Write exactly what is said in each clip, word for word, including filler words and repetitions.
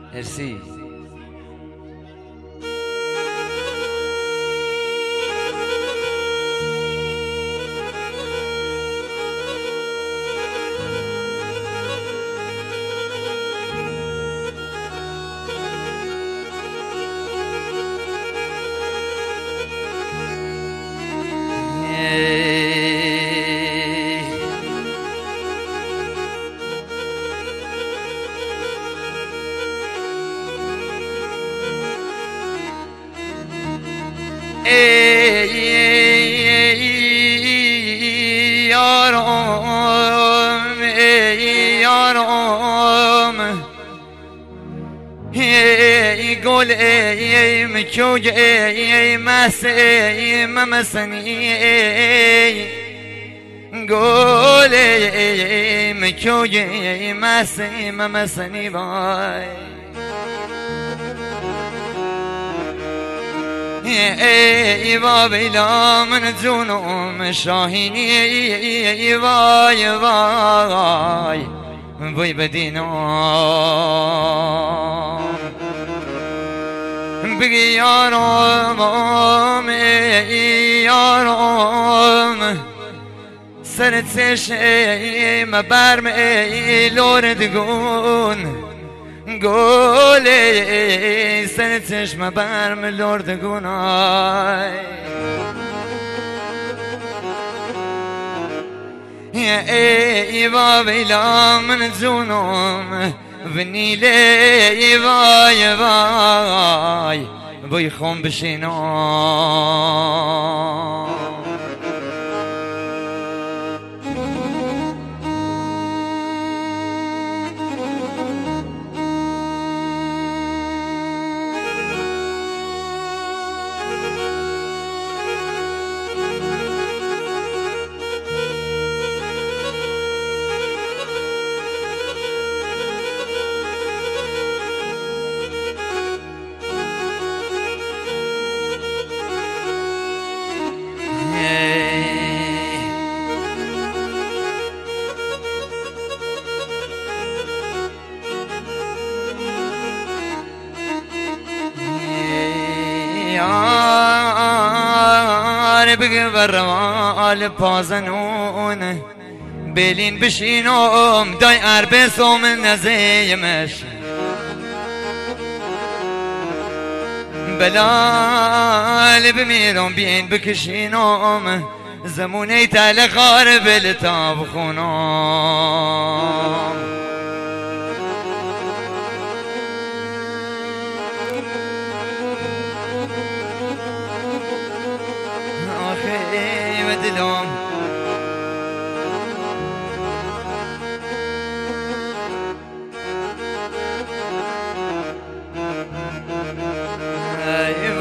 مرسی. ای یارم ای یارم ای گل ای مکوگ ای مس ای ممسنی ای گل ای مکوگ ای مس ای ممسنی وای ای وابیلا من جونم شاهینی ای وای وای وای بدینم بگی یارم ای یارم سرت سشم برم ای لوردگون گولی سر چشم برم لردگون آی ای وابیلا من جونم ونیله ای وای وای بوی خون بشینم بگبر مال پازنون بلین بشینم دای عربسم نزیمش بلال بمیرم بین بکشینم زمونه تل خار بلتا بخونم آخی و دلم ای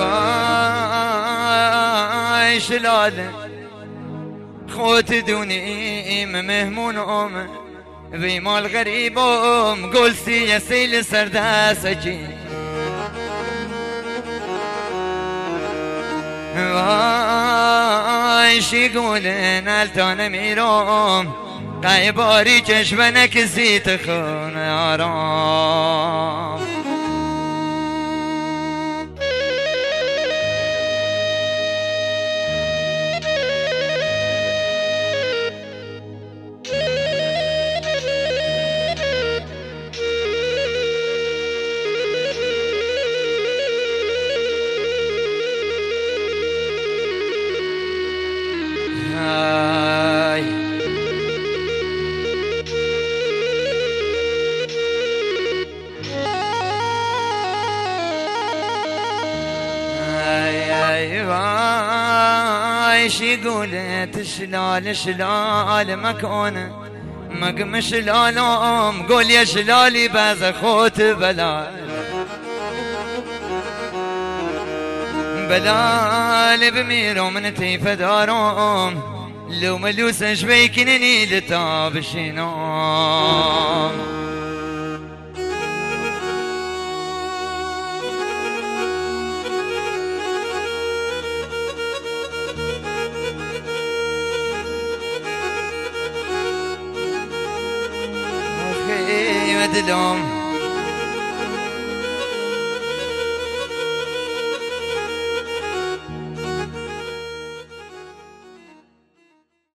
وای شلاله خود دونیم مهمونم وی مال غریبم گل سی سیل سردستی وای شی گونه نلتانه میرم قیباری چشمنک زیت خونه آرام شي قولت شلال شلال مكونه مقم شلالهم قول يا شلالي باز خوت بلال بلال بميرو من تيف دارهم لو ملوس شبيكنني لتاب شينام دلم